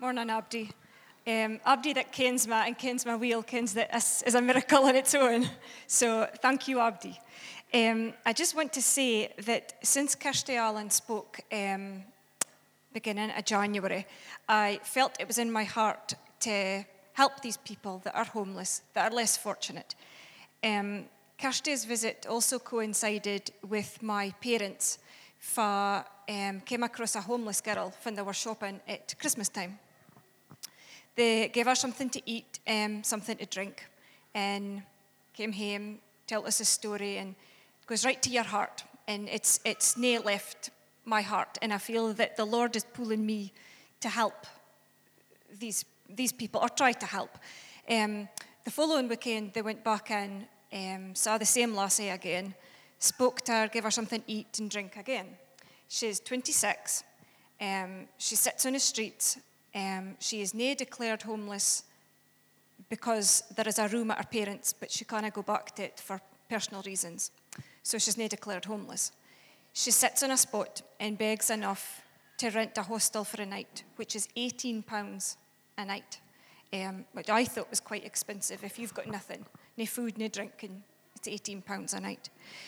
Morning, Abdi. Abdi that kens me and kens my wheel kens that this is a miracle on its own. So thank you, Abdi. I just want to say that since Kirsty Allen spoke beginning of January, I felt it was in my heart to help these people that are homeless, that are less fortunate. Kirsty's visit also coincided with my parents came across a homeless girl when they were shopping at Christmas time. They gave her something to eat, something to drink, and came home, told us a story, and it goes right to your heart. And it's nae left my heart, and I feel that the Lord is pulling me to help these people, or try to help. The following weekend, they went back in, saw the same lassie again, spoke to her, gave her something to eat and drink again. She's 26. She sits on the streets. She is nae declared homeless because there is a room at her parents', but she can't go back to it for personal reasons. So she's nae declared homeless. She sits on a spot and begs enough to rent a hostel for a night, which is £18 a night, which I thought was quite expensive. If you've got nothing, no food, no drink, and it's £18 a night.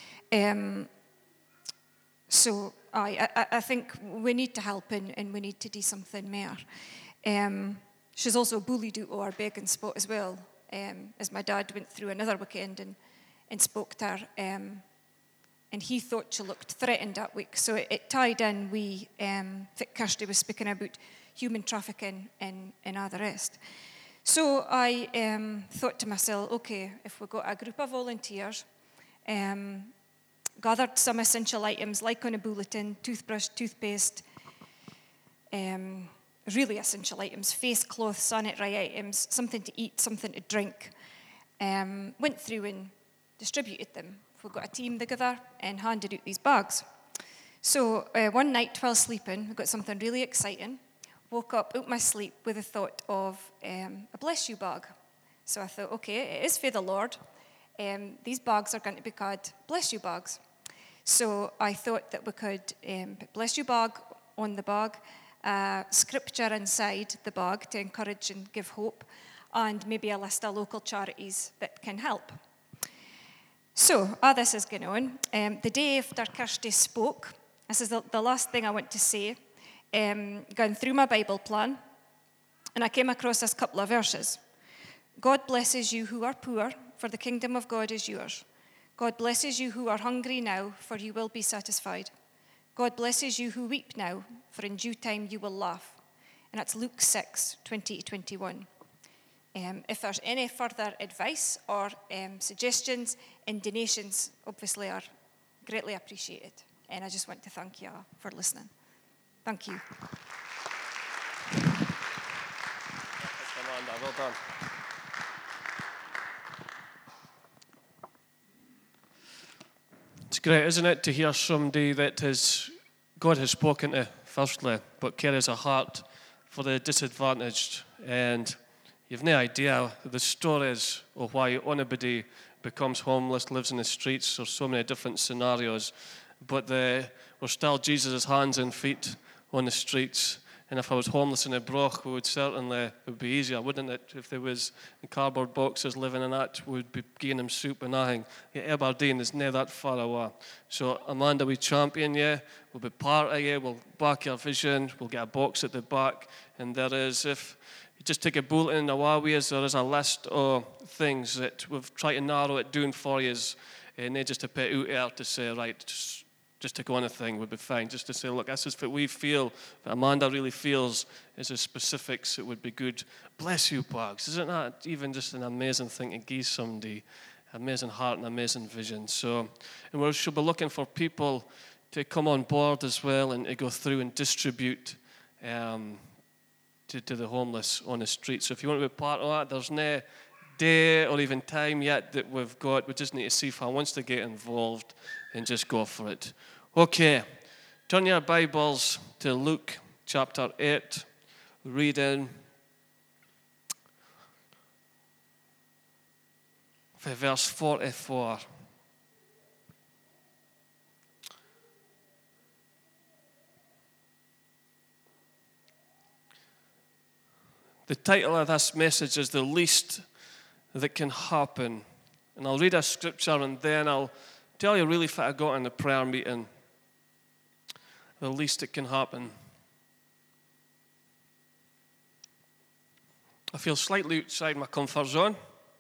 So I think we need to help and we need to do something more. She's also bullied out of our begging spot as well, as my dad went through another weekend and spoke to her. And he thought she looked threatened that week. So it tied in that Kirsty was speaking about human trafficking and all the rest. So I thought to myself, okay, if we've got a group of volunteers, gathered some essential items like on a bulletin, toothbrush, toothpaste, really essential items, face cloth, sanitary items, something to eat, something to drink, went through and distributed them. We got a team together and handed out these bags. So one night while sleeping, I got something really exciting. Woke up out my sleep with the thought of a bless you bag. So I thought, okay, it is for the Lord. These bags are going to be called bless you bags. So I thought that we could put bless you bag on the bag, scripture inside the bag to encourage and give hope, and maybe a list of local charities that can help. So, this is going on. The day after Kirsty spoke, this is the last thing I want to say, going through my Bible plan, and I came across this couple of verses. God blesses you who are poor, for the kingdom of God is yours. God blesses you who are hungry now, for you will be satisfied. God blesses you who weep now, for in due time you will laugh. And that's Luke 6, 20-21. If there's any further advice or suggestions and donations, obviously are greatly appreciated. And I just want to thank you all for listening. Thank you. Amanda, well done. It's great, isn't it, to hear somebody that God has spoken to, firstly, but carries a heart for the disadvantaged. And you've no idea the stories of why anybody becomes homeless, lives in the streets, or so many different scenarios. But we're still Jesus' hands and feet on the streets. And if I was homeless in a broch, it would be easier, wouldn't it? If there was in cardboard boxes living in that, we'd be giving them soup and nothing. Yeah, Aberdeen is near that far away. So Amanda, we champion you. We'll be part of you. We'll back your vision. We'll get a box at the back. And there is, if you just take a bulletin in the ways, there is a list of things that we've tried to narrow it down for you. And they just to put out there to say, right, just take one thing would be fine. Just to say, look, this is what we feel, what Amanda really feels is the specifics. It would be good. Bless you, bags. Isn't that even just an amazing thing to give somebody? Amazing heart and amazing vision. So, and we should be looking for people to come on board as well and to go through and distribute to the homeless on the street. So if you want to be part of that, there's no day or even time yet that we've got. We just need to see if I wants to get involved and just go for it. Okay, turn your Bibles to Luke chapter 8, reading verse 44. The title of this message is The Least That Can Happen. And I'll read a scripture and then I'll tell you really what I got in the prayer meeting. The least that can happen. I feel slightly outside my comfort zone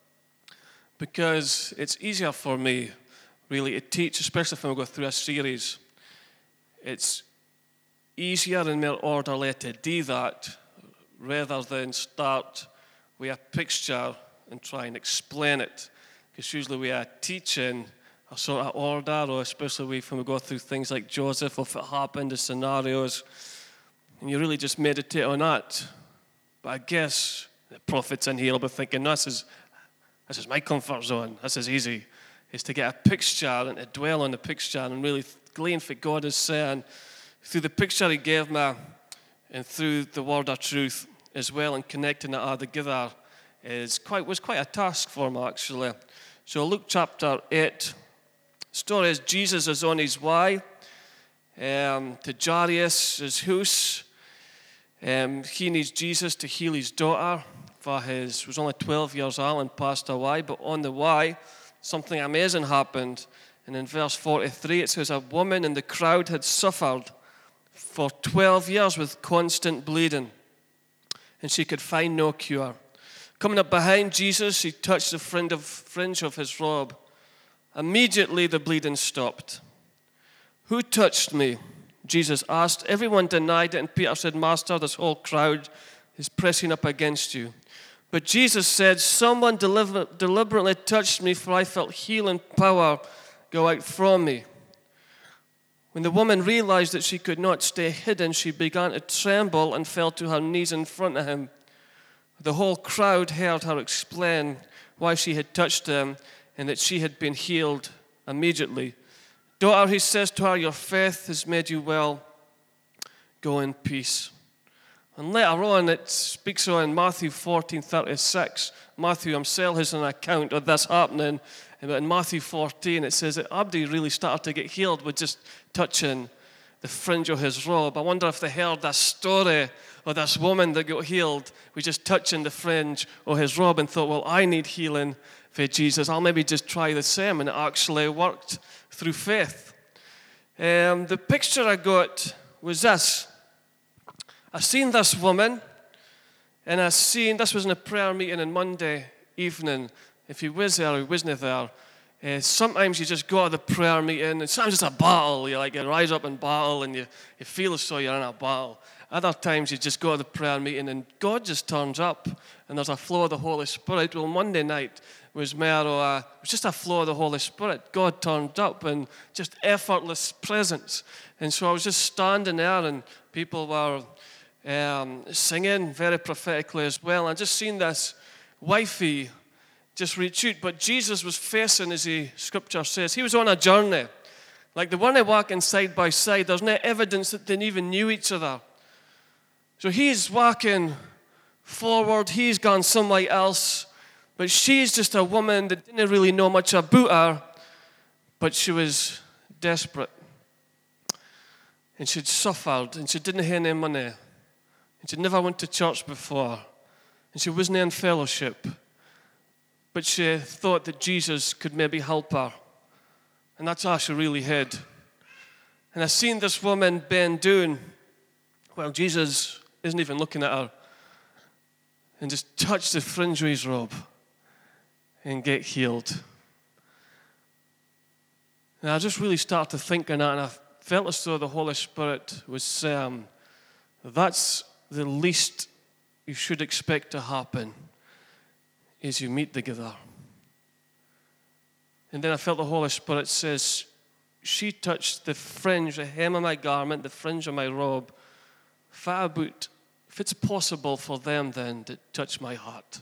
because it's easier for me really to teach, especially if I go through a series. It's easier and more orderly to do that rather than start with a picture and try and explain it. Because usually we are teaching a sort of order, or especially when we go through things like Joseph, if it happened, the scenarios, and you really just meditate on that. But I guess the prophets in here will be thinking, this is my comfort zone. This is easy. Is to get a picture and to dwell on the picture and really glean what God is saying through the picture He gave me and through the word of truth as well, and connecting it all together was quite a task for me, actually. So Luke chapter 8. Story is Jesus is on his way to Jairus' house. He needs Jesus to heal his daughter. Was only 12 years old and passed away. But on the way, something amazing happened. And in verse 43, it says, a woman in the crowd had suffered for 12 years with constant bleeding, and she could find no cure. Coming up behind Jesus, she touched the fringe of his robe. Immediately the bleeding stopped. Who touched me? Jesus asked. Everyone denied it, and Peter said, Master, this whole crowd is pressing up against you. But Jesus said, someone deliberately touched me, for I felt healing power go out from me. When the woman realized that she could not stay hidden, she began to tremble and fell to her knees in front of him. The whole crowd heard her explain why she had touched him and that she had been healed immediately. Daughter, he says to her, your faith has made you well. Go in peace. And later on, it speaks on Matthew 14:36. Matthew himself has an account of this happening. But in Matthew 14, it says that Abdi really started to get healed with just touching the fringe of his robe. I wonder if they heard this story of this woman that got healed with just touching the fringe of his robe and thought, well, I need healing for Jesus. I'll maybe just try the same. And it actually worked through faith. The picture I got was this. I seen this woman, and this was in a prayer meeting on Monday evening. If you was there or wasn't there, sometimes you just go to the prayer meeting, and sometimes it's a battle. You rise up in battle, and you feel as though you're in a battle. Other times you just go to the prayer meeting, and God just turns up, and there's a flow of the Holy Spirit. Well, Monday night was just a flow of the Holy Spirit. God turned up, and just effortless presence. And so I was just standing there, and people were singing very prophetically as well. I just seen this wifey just reach out, but Jesus was facing, as the scripture says, he was on a journey. Like the one they walking side by side, there's no evidence that they even knew each other. So he's walking forward, he's gone somewhere else, but she's just a woman that didn't really know much about her, but she was desperate. And she'd suffered, and she didn't have any money. And she never went to church before. And she wasn't in fellowship. But she thought that Jesus could maybe help her. And that's all she really had. And I seen this woman bend down. Well, Jesus isn't even looking at her. And just touch the fringe of his robe. And get healed. And I just really started to think on that. And I felt as though the Holy Spirit was saying, that's the least you should expect to happen is you meet together. And then I felt the Holy Spirit says, she touched the fringe, the hem of my garment, the fringe of my robe. If it's possible for them then to touch my heart.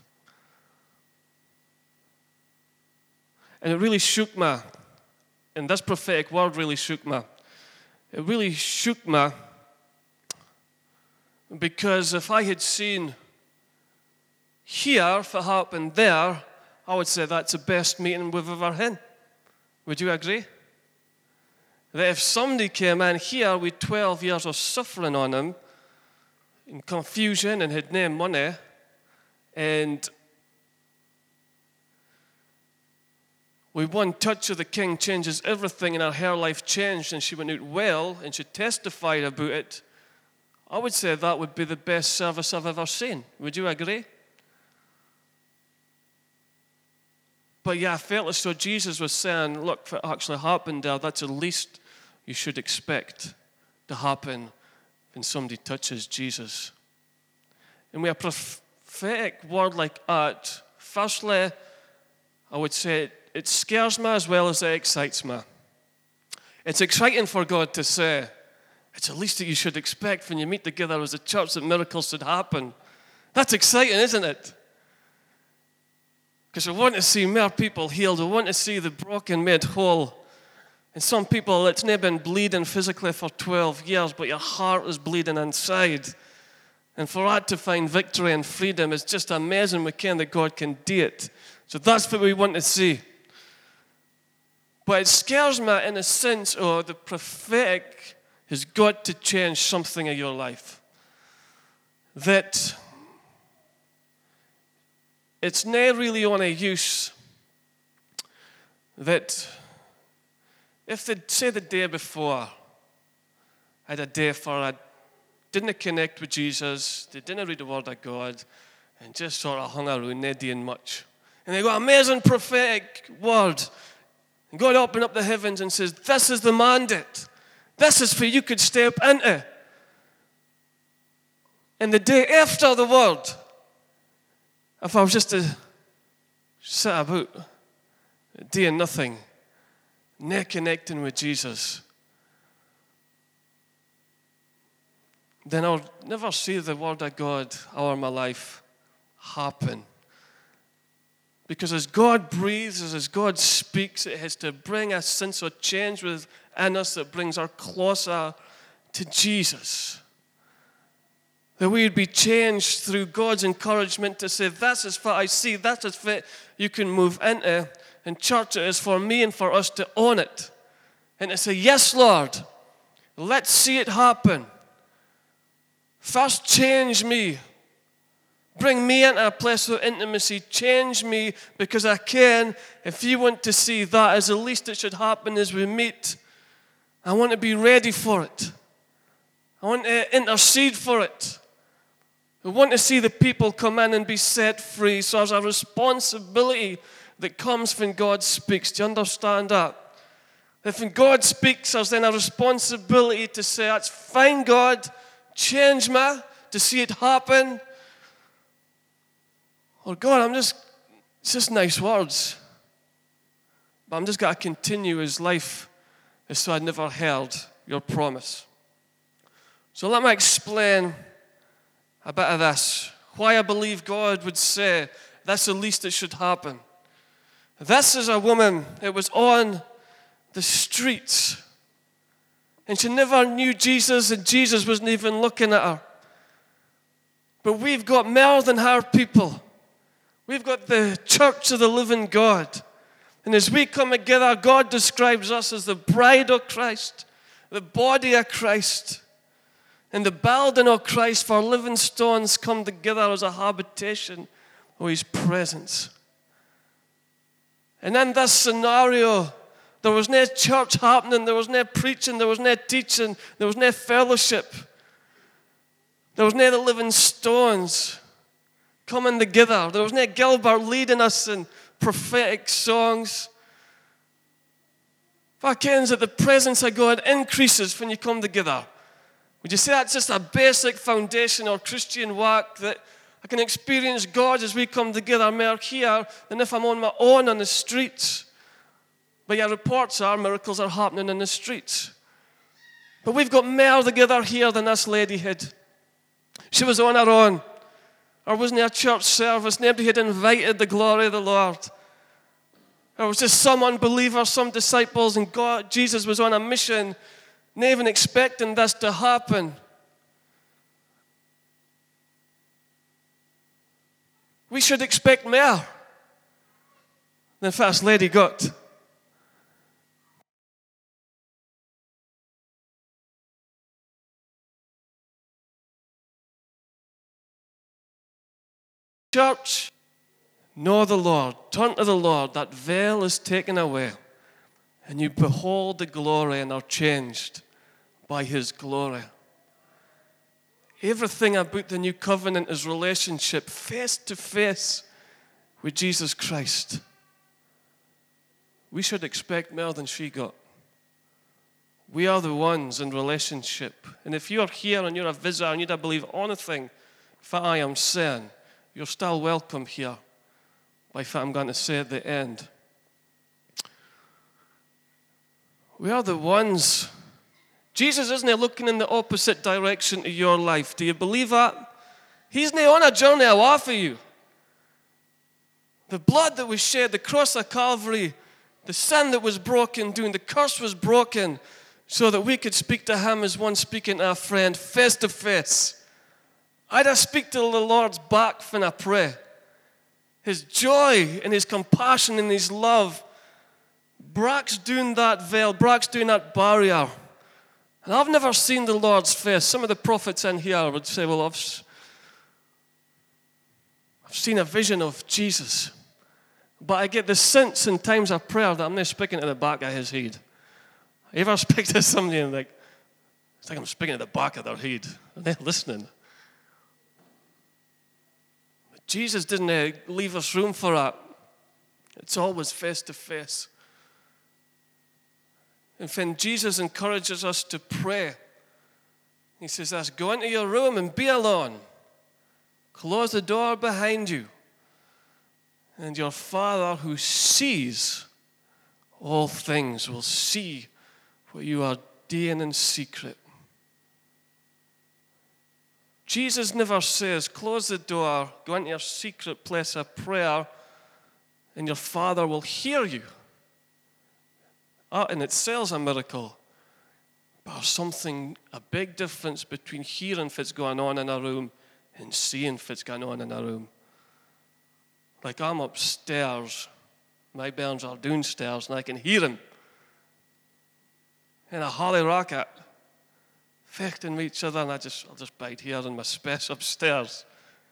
And it really shook me. And this prophetic word really shook me. It really shook me because if I had seen here, if it happened there, I would say that's the best meeting we've ever had. Would you agree? That if somebody came in here with 12 years of suffering on him, in confusion and had no money, And with one touch of the King changes everything, and her life changed, and she went out well, and she testified about it. I would say that would be the best service I've ever seen. Would you agree? But yeah, I felt as though Jesus was saying, look, what actually happened there, that's the least you should expect to happen when somebody touches Jesus. And with a prophetic word like that, firstly, I would say it scares me as well as it excites me. It's exciting for God to say, it's the least that you should expect when you meet together as a church that miracles should happen. That's exciting, isn't it? Because we want to see more people healed. We want to see the broken made whole. And some people, it's not been bleeding physically for 12 years, but your heart is bleeding inside. And for that to find victory and freedom is just amazing. We can that God can do it. So that's what we want to see. But it scares me in a sense, the prophetic has got to change something in your life. That it's not really on a use that if they'd say the day before, I had a day for I didn't connect with Jesus, they didn't read the Word of God, and just sort of hung around, not doing much. And they got an amazing prophetic word. And God opened up the heavens and says, this is the mandate. This is for you could step into. And the day after the word, if I was just to sit about, doing nothing, not connecting with Jesus, then I'll never see the Word of God over my life happen. Because as God breathes, as God speaks, it has to bring a sense of change within us that brings us closer to Jesus. That we would be changed through God's encouragement to say, this is what I see, that is what you can move into. And church, it is for me and for us to own it. And to say, yes, Lord, let's see it happen. First, change me. Bring me into a place of intimacy. Change me because I can. If you want to see that as the least that should happen as we meet, I want to be ready for it. I want to intercede for it. I want to see the people come in and be set free. So there's a responsibility that comes when God speaks. Do you understand that? If when God speaks, there's then a responsibility to say, that's fine, God, change me, to see it happen. Or God, it's just nice words. But I'm just going to continue his life as though I'd never heard your promise. So let me explain a bit of this. Why I believe God would say that's the least that should happen. This is a woman that was on the streets. And she never knew Jesus, and Jesus wasn't even looking at her. But we've got more than her people. We've got the church of the living God. And as we come together, God describes us as the bride of Christ, the body of Christ. And the building of Christ, for living stones come together as a habitation of his presence. And in this scenario, there was no church happening, there was no preaching, there was no teaching, there was no fellowship. There was no the living stones coming together. There was no Gilbert leading us in prophetic songs. What happens that the presence of God increases when you come together? Would you say that's just a basic foundation or Christian work that I can experience God as we come together more here than if I'm on my own on the streets? But your reports are miracles are happening in the streets. But we've got more together here than this lady had. She was on her own. Or wasn't a church service. Nobody had invited the glory of the Lord. There was just some unbelievers, some disciples, and Jesus was on a mission, not even expecting this to happen. We should expect more than First Lady got. Church, know the Lord. Turn to the Lord. That veil is taken away. And you behold the glory and are changed by his glory. Everything about the new covenant is relationship face to face with Jesus Christ. We should expect more than she got. We are the ones in relationship. And if you're here and you're a visitor and you don't believe anything that I am saying, you're still welcome here by what I'm going to say at the end. We are the ones. Jesus isn't looking in the opposite direction to your life. Do you believe that? He's not on a journey away for you. The blood that was shed, the cross of Calvary, the sin that was broken down, the curse was broken so that we could speak to him as one speaking to a friend face to face. I'd speak to the Lord's back when I pray. His joy and his compassion and his love breaks down that veil, breaks down that barrier. And I've never seen the Lord's face. Some of the prophets in here would say, well, I've seen a vision of Jesus. But I get the sense in times of prayer that I'm not speaking to the back of his head. You ever speak to somebody and it's like I'm speaking to the back of their head. And they're listening. But Jesus didn't leave us room for that. It's always face to face. And when Jesus encourages us to pray, he says this, go into your room and be alone. Close the door behind you. And your Father who sees all things will see what you are doing in secret. Jesus never says, close the door, go into your secret place of prayer, and your Father will hear you. That in itself is a miracle. But there's something, a big difference between hearing what's going on in a room and seeing what's going on in a room. Like I'm upstairs, my bairns are downstairs, and I can hear them in a holy rocket, fechting with each other, and I'll just bide here in my space upstairs.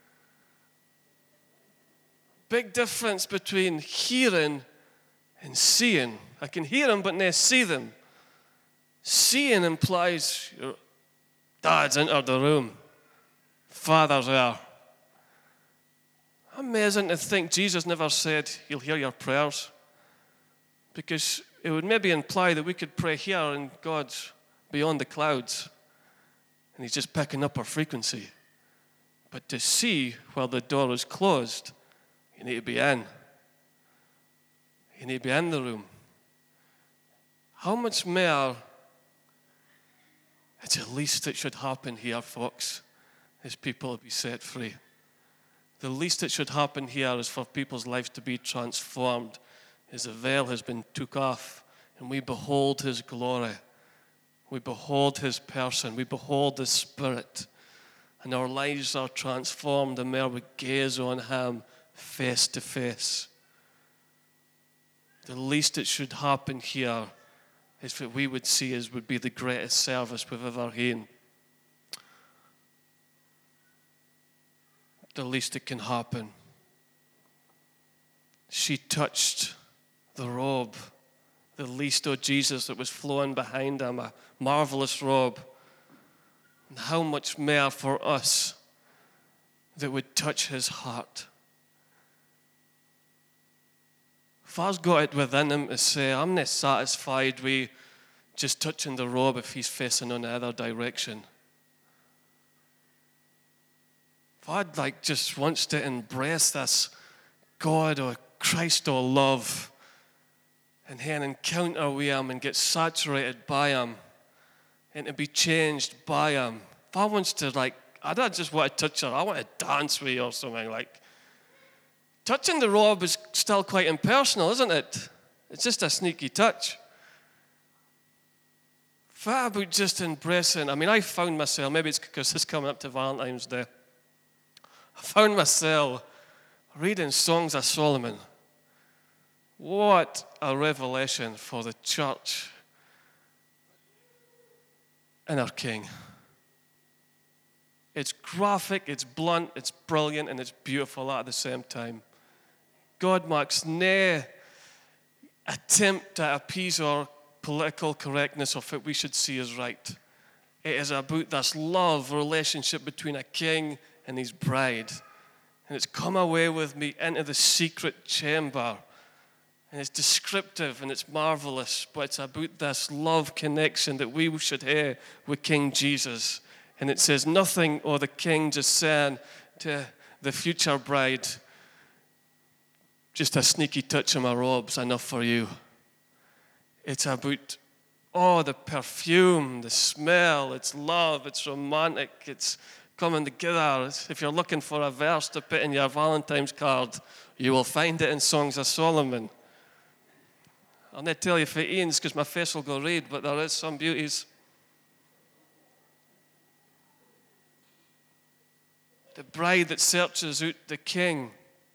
Big difference between hearing and seeing. I can hear them, but not see them. Seeing implies your dad's entered the room. Father's there. Amazing to think Jesus never said he'll hear your prayers, because it would maybe imply that we could pray here and God's beyond the clouds and he's just picking up our frequency. But to see while the door is closed, you need to be in. You need to be in the room. How much more, it's the least that should happen here, folks, is people to be set free. The least that should happen here is for people's lives to be transformed, as the veil has been took off and we behold his glory. We behold his person. We behold the Spirit. And our lives are transformed the more we gaze on him face to face. The least that should happen here is what we would see as would be the greatest service we've ever had. The least that can happen. She touched the robe, the least of Jesus that was flowing behind him, a marvelous robe. And how much more for us that would touch his heart. If I've got it within him to say, I'm not satisfied with just touching the robe if he's facing on the other direction. If I'd just wants to embrace this God or Christ or love and have an encounter with him and get saturated by him and to be changed by him. If I wants to I don't just want to touch her, I want to dance with her or something touching the robe is still quite impersonal, isn't it? It's just a sneaky touch. What about just embracing? I found myself, maybe it's because it's coming up to Valentine's Day, I found myself reading Songs of Solomon. What a revelation for the church and our King. It's graphic, it's blunt, it's brilliant, and it's beautiful at the same time. God makes no attempt to appease our political correctness of what we should see as right. It is about this love relationship between a king and his bride. And it's come away with me into the secret chamber. And it's descriptive and it's marvelous, but it's about this love connection that we should have with King Jesus. And it says nothing of the king just saying to the future bride, just a sneaky touch of my robes, enough for you. It's about, the perfume, the smell, it's love, it's romantic, it's coming together. If you're looking for a verse to put in your Valentine's card, you will find it in Songs of Solomon. I'll not tell you for Ian's because my face will go red, but there is some beauties. The bride that searches out the king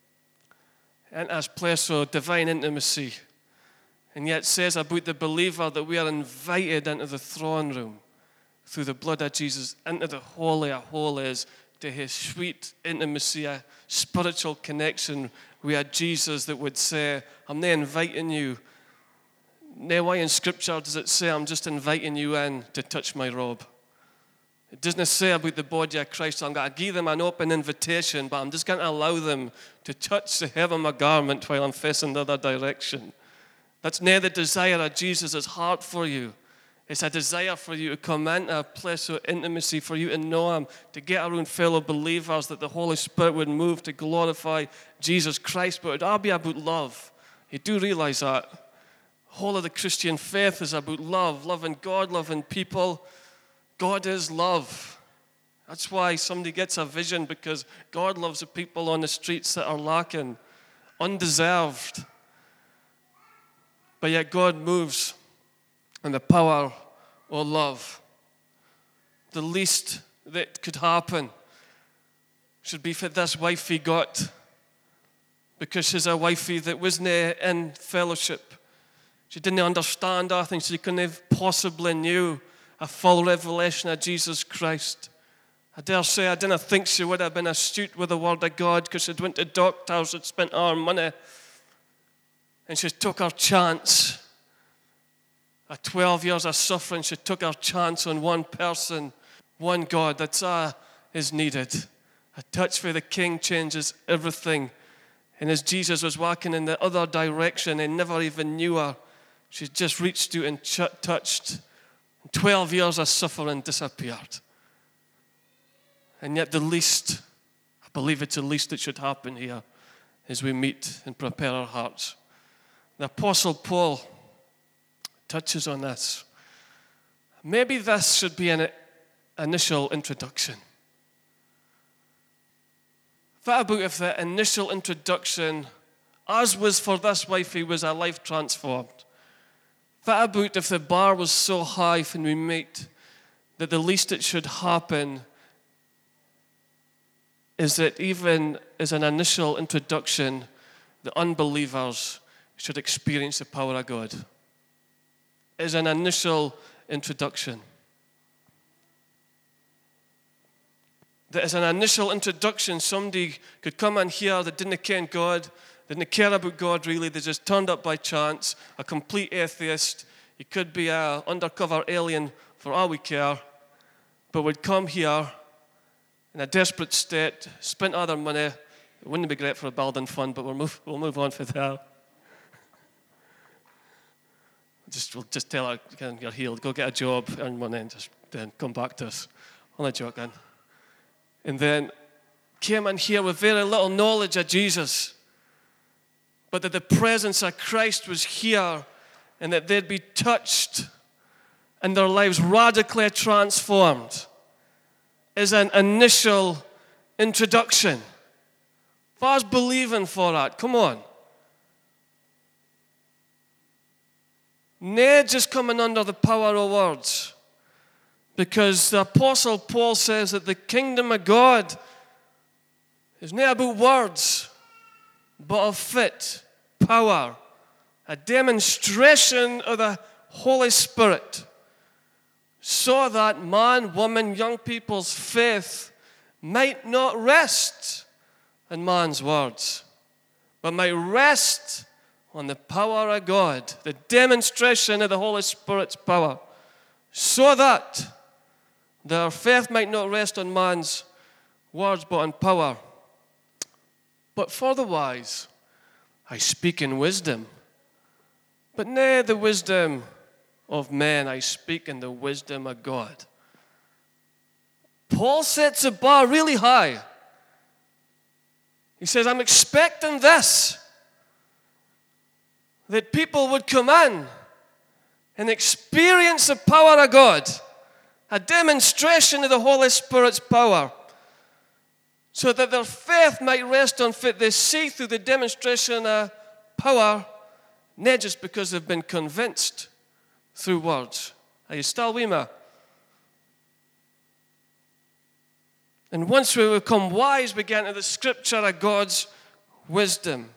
enters place of divine intimacy, and yet says about the believer that we are invited into the throne room through the blood of Jesus, into the Holy of Holies, to his sweet intimacy, a spiritual connection with Jesus that would say, I'm not inviting you. Now, why in Scripture does it say, I'm just inviting you in to touch my robe? It doesn't say about the body of Christ, I'm going to give them an open invitation, but I'm just going to allow them to touch the hem of my garment while I'm facing the other direction. That's not the desire of Jesus' heart for you. It's a desire for you to come into a place of intimacy, for you to know him, to get around fellow believers, that the Holy Spirit would move to glorify Jesus Christ. But it would all be about love. You do realize that. The whole of the Christian faith is about love, loving God, loving people. God is love. That's why somebody gets a vision, because God loves the people on the streets that are lacking, undeserved. But yet God moves in the power of love. The least that could happen should be for this wifey got, because she's a wifey that wasn't in fellowship. She didn't understand our things. She couldn't have possibly knew a full revelation of Jesus Christ. I dare say I didn't think she would have been astute with the word of God, because she'd went to doctors, she'd spent our money, and she took her chance. At 12 years of suffering, she took her chance on one person, one God. That's all is needed. A touch for the King changes everything. And as Jesus was walking in the other direction, he never even knew her. She just reached out and touched. 12 years of suffering disappeared. And yet the least, I believe it's the least that should happen here, as we meet and prepare our hearts. The Apostle Paul touches on this. Maybe this should be an initial introduction. What about if the initial introduction, as was for this wifey, was a life transformed? What about if the bar was so high when we meet that the least that should happen is that even as an initial introduction, the unbelievers should experience the power of God? As an initial introduction. That as an initial introduction, somebody could come in here that didn't ken God, didn't care about God really, they just turned up by chance, a complete atheist. He could be an undercover alien for all we care, but would come here in a desperate state, spent all their money. It wouldn't be great for a building fund, but we'll move on for that. We'll just tell her, you're healed, go get a job, earn money, and then come back to us. Only joking. And then came in here with very little knowledge of Jesus, but that the presence of Christ was here, and that they'd be touched and their lives radically transformed as an initial introduction. What's believing for that? Come on. Nay, just coming under the power of words. Because the Apostle Paul says that the kingdom of God is not about words, but of fit, power, a demonstration of the Holy Spirit, so that man, woman, young people's faith might not rest in man's words, but might rest on the power of God, the demonstration of the Holy Spirit's power, so that their faith might not rest on man's words, but on power. But for the wise, I speak in wisdom, but nae the wisdom of men, I speak in the wisdom of God. Paul sets the bar really high. He says, I'm expecting this, that people would come in and experience the power of God, a demonstration of the Holy Spirit's power, so that their faith might rest on what they see through the demonstration of power, not just because they've been convinced through words. Are you still with me? And once we become wise, we get into the scripture of God's wisdom.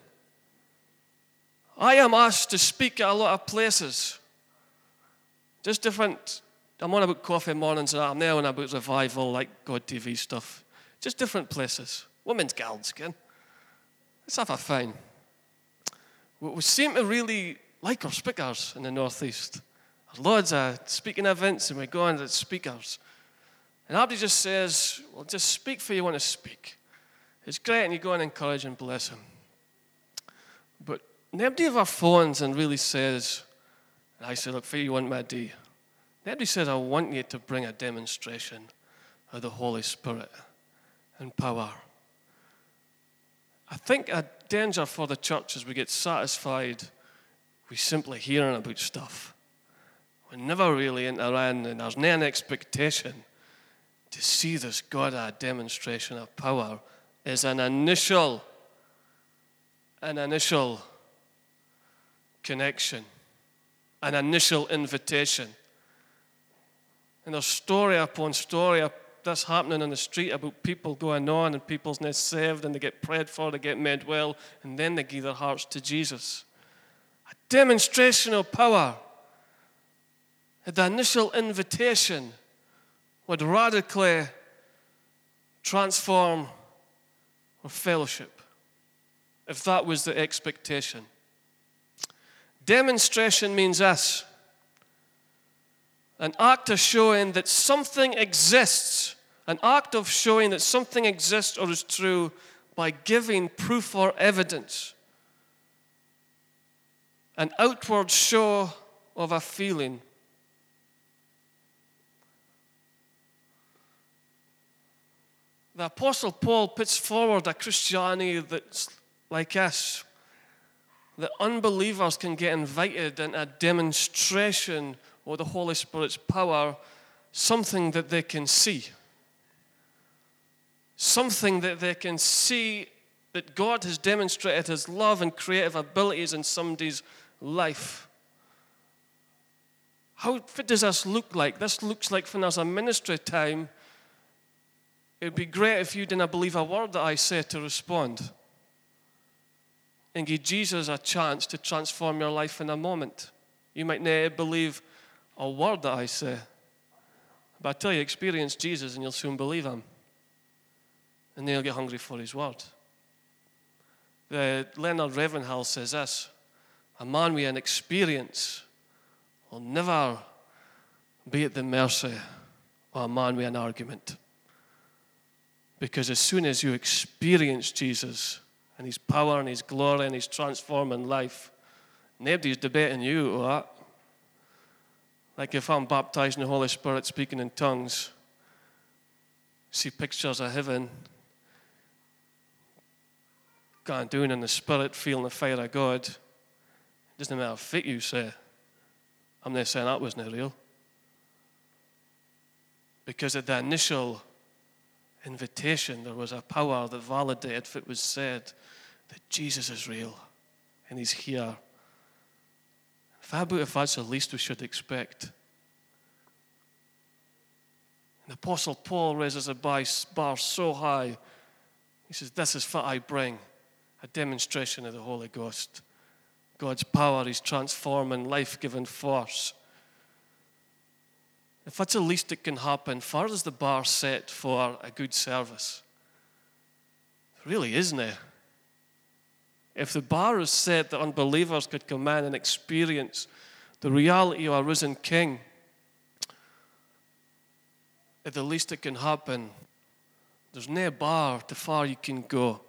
I am asked to speak at a lot of places. Just different. I'm on about coffee mornings and I'm now on about revival, like God TV stuff. Just different places. Women's guilds, again. Let's have a fine. We seem to really like our speakers in the Northeast. There's loads of speaking events and we go on to speakers. And Abdi just says, well, just speak for you want to speak. It's great and you go and encourage and bless him. But nobody ever phones and really says, and I say, look, for you want me to do. Nobody says, I want you to bring a demonstration of the Holy Spirit and power. I think a danger for the church is we get satisfied with simply hearing about stuff. We're never really into around and there's no expectation to see this God a demonstration of power is an initial connection, an initial invitation. And there's story upon story of this happening on the street about people going on and people's not saved and they get prayed for, they get made well, and then they give their hearts to Jesus. A demonstration of power. The initial invitation would radically transform our fellowship, if that was the expectation. Demonstration means this: an act of showing that something exists, an act of showing that something exists or is true by giving proof or evidence, an outward show of a feeling. The Apostle Paul puts forward a Christianity that's like us, that unbelievers can get invited in a demonstration of the Holy Spirit's power, something that they can see. Something that they can see that God has demonstrated His love and creative abilities in somebody's life. What does this look like? This looks like when there's a ministry time, it'd be great if you didn't believe a word that I say to respond. And give Jesus a chance to transform your life in a moment. You might not believe a word that I say. But I tell you, experience Jesus and you'll soon believe Him. And then you'll get hungry for His word. Leonard Ravenhill says this: a man with an experience will never be at the mercy of a man with an argument. Because as soon as you experience Jesus and His power and His glory and His transforming life, nobody's debating you or that. Like if I'm baptized in the Holy Spirit speaking in tongues, see pictures of heaven, going down in the Spirit, feeling the fire of God, it doesn't matter how fit you say. I'm not saying that wasn't real. Because at the initial invitation, there was a power that validated if it was said that Jesus is real and He's here. If that's the least we should expect. And the Apostle Paul raises a bar so high. He says, this is what I bring, a demonstration of the Holy Ghost. God's power, His transforming, life-giving force. if that's the least that can happen, far is the bar set for a good service? It really isn't it? If the bar is set that unbelievers could come in and experience the reality of a risen King, at the least that can happen, there's no bar too far you can go.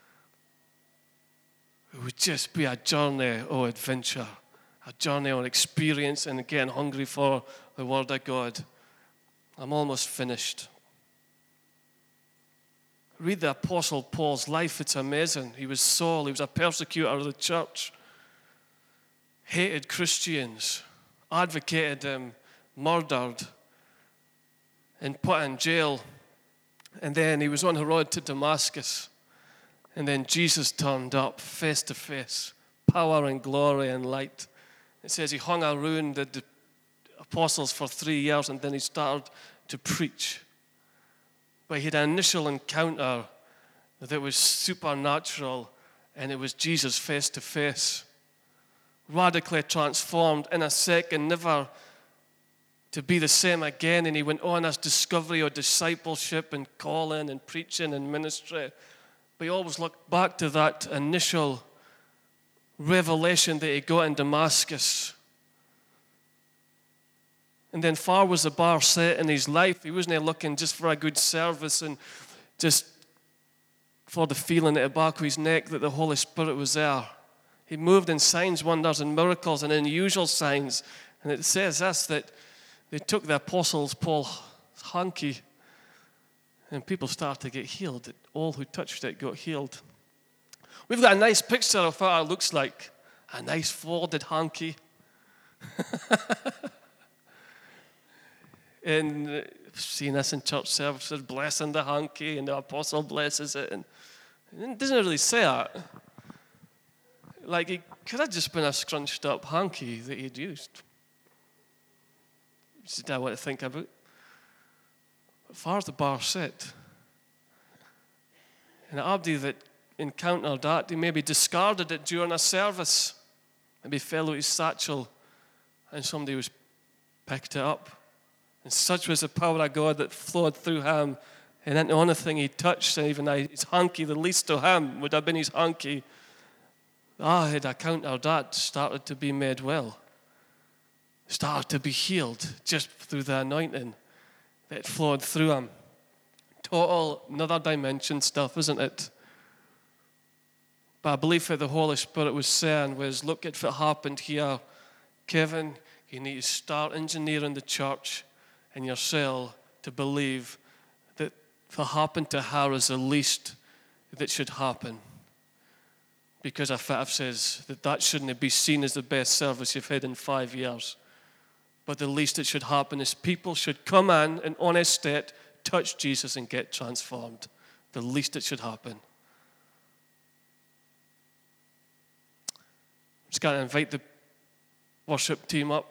It would just be a journey of adventure, a journey of experience and getting hungry for the Word of God. I'm almost finished. Read the Apostle Paul's life. It's amazing. He was Saul. He was a persecutor of the church. Hated Christians. Advocated them. Murdered. And put in jail. And then he was on the road to Damascus. And then Jesus turned up face to face. Power and glory and light. It says he hung around the apostles for 3 years and then he started to preach. But he had an initial encounter that was supernatural, and it was Jesus face to face. Radically transformed in a second, never to be the same again. And he went on his discovery of discipleship and calling and preaching and ministry. But he always looked back to that initial revelation that he got in Damascus. And then far was the bar set in his life. He wasn't looking just for a good service and just for the feeling at the back of his neck that the Holy Spirit was there. He moved in signs, wonders, and miracles and unusual signs. And it says this, that they took the apostles Paul's hanky and people started to get healed. All who touched it got healed. We've got a nice picture of what it looks like. A nice folded hanky. And seeing this in church services, blessing the hanky, and the apostle blesses it. And it doesn't really say that. Like, it could have just been a scrunched up hanky that he'd used. It's what I want to think about. As far as the bar set, and Abdi that encountered that, he maybe discarded it during a service. Maybe fell out his satchel, and somebody was picked it up. And such was the power of God that flowed through him. And into anything he touched, even his hanky, the least of him would have been his hanky. I had encountered that, started to be made well. Started to be healed just through the anointing that flowed through him. Total, another dimension stuff, isn't it? But I believe what the Holy Spirit was saying was, look at what happened here. Kevin, you need to start engineering the church and yourself to believe that what happened to her is the least that should happen. Because I've says that shouldn't be seen as the best service you've had in 5 years. But the least that should happen is people should come in an honest state, touch Jesus and get transformed. The least that should happen. I'm just going to invite the worship team up.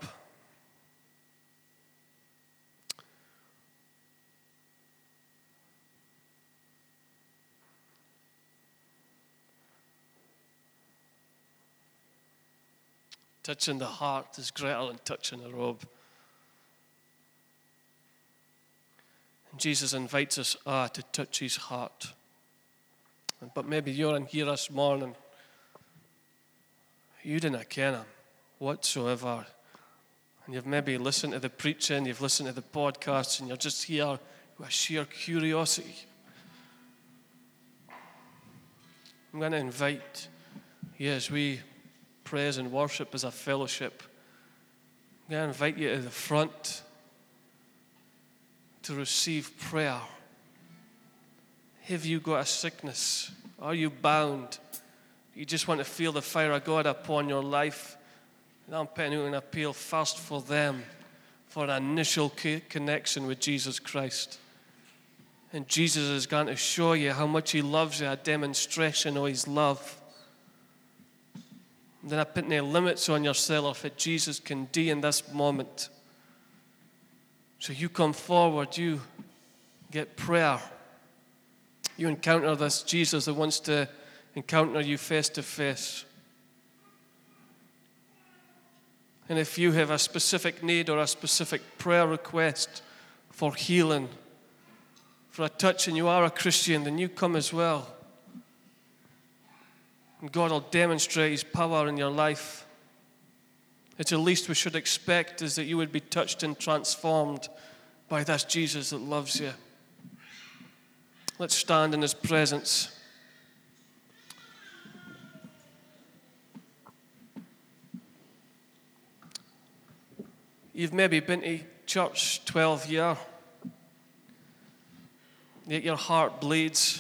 Touching the heart is greater than touching a robe. And Jesus invites us to touch his heart. But maybe you're in here this morning, you didn't ken him whatsoever. And you've maybe listened to the preaching, you've listened to the podcasts, and you're just here with sheer curiosity. I'm going to invite you as we praise and worship as a fellowship. I'm going to invite you to the front to receive prayer. Have you got a sickness? Are you bound? You just want to feel the fire of God upon your life? And I'm putting out an appeal first for them, for an initial connection with Jesus Christ. And Jesus is going to show you how much he loves you, a demonstration of his love. Then I put no limits on yourself that Jesus can do in this moment. So you come forward, you get prayer. You encounter this Jesus that wants to encounter you face to face. And if you have a specific need or a specific prayer request for healing, for a touch, and you are a Christian, then you come as well. And God will demonstrate His power in your life. It's the least we should expect is that you would be touched and transformed by this Jesus that loves you. Let's stand in His presence. You've maybe been to church 12 years, yet your heart bleeds.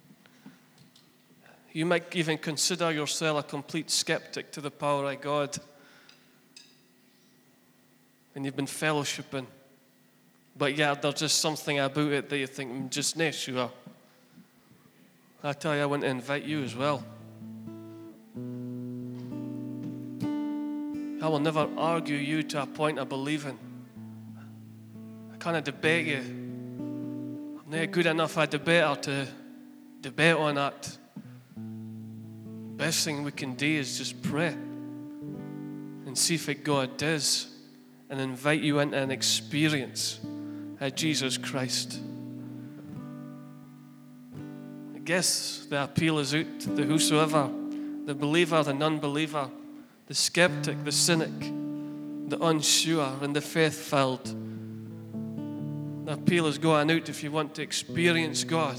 You might even consider yourself a complete skeptic to the power of God. And you've been fellowshipping, but yet there's just something about it that you think, I'm just not sure. I tell you, I want to invite you as well. I will never argue you to a point of believing. I can't debate you. I'm not good enough a debater to debate on that. Best thing we can do is just pray and see if God does, and invite you into an experience of Jesus Christ. I guess the appeal is out to whosoever, the believer, the non-believer, the skeptic, the cynic, the unsure, and the faith-filled. The appeal is going out if you want to experience God.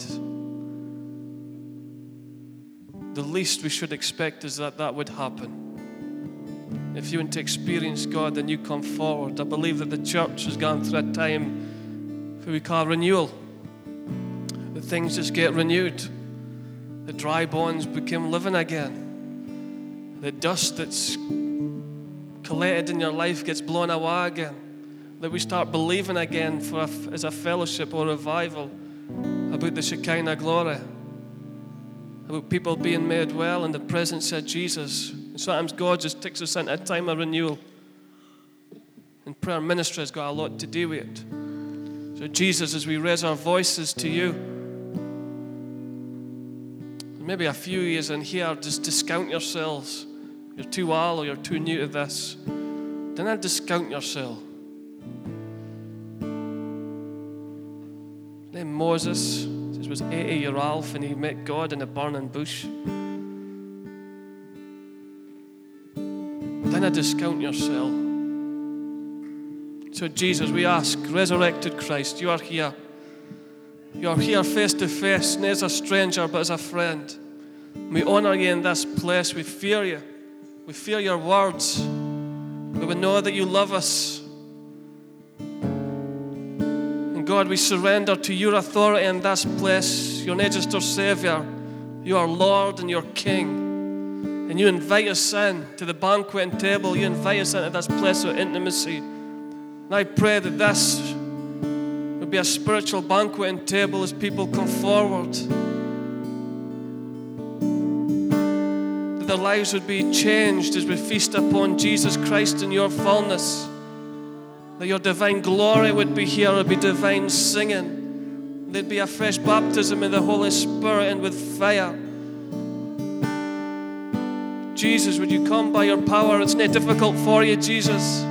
The least we should expect is that would happen. If you want to experience God, then you come forward. I believe that the church has gone through a time that we call renewal. That things just get renewed. The dry bones become living again. The dust that's collected in your life gets blown away again. That we start believing again as a fellowship or revival about the Shekinah glory. About people being made well in the presence of Jesus. And sometimes God just takes us into a time of renewal. And prayer ministry has got a lot to do with it. So Jesus, as we raise our voices to you, maybe a few years in here, just discount yourselves. You're too old or you're too new to this. Do not discount yourself. Then Moses, he was 80-year-old and he met God in a burning bush. Do not discount yourself. So Jesus, we ask, resurrected Christ, you are here. You are here face to face, not as a stranger, but as a friend. We honor you in this place. We fear you. We fear your words. We would know that you love us. And God, we surrender to your authority in this place. You're not just our Savior. You are Lord and you're King. And you invite us in to the banqueting table. You invite us into this place of intimacy. And I pray that this will be a spiritual banqueting table as people come forward. That their lives would be changed as we feast upon Jesus Christ in your fullness. That your divine glory would be here, would be divine singing. There'd be a fresh baptism in the Holy Spirit and with fire. Jesus, would you come by your power? It's not difficult for you, Jesus.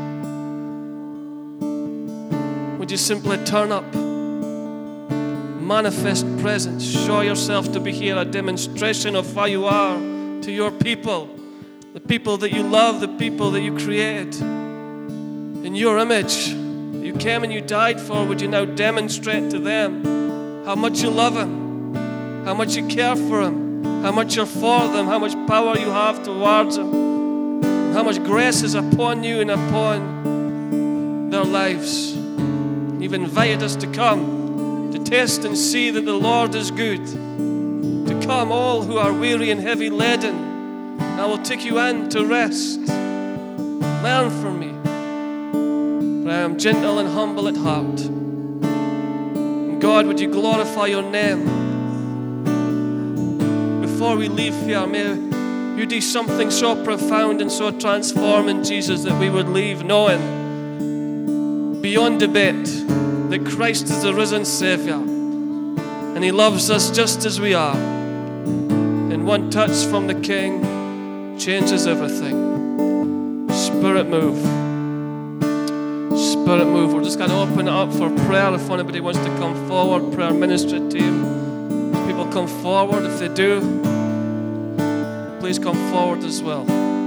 Would you simply turn up, manifest presence, show yourself to be here, a demonstration of who you are to your people, the people that you love, the people that you created in your image, you came and you died for. Would you now demonstrate to them how much you love them, how much you care for them, how much you're for them, how much power you have towards them, how much grace is upon you and upon their lives. You've invited us to come, to taste and see that the Lord is good. To come, all who are weary and heavy laden, I will take you in to rest. Learn from me, for I am gentle and humble at heart. And God, would you glorify your name? Before we leave here, may you do something so profound and so transforming, Jesus, that we would leave knowing beyond debate that Christ is the risen Savior and He loves us just as we are. And one touch from the King changes everything. Spirit move. Spirit move. We're just going to open it up for prayer. If anybody wants to come forward, prayer ministry team, people come forward. If they do, please come forward as well.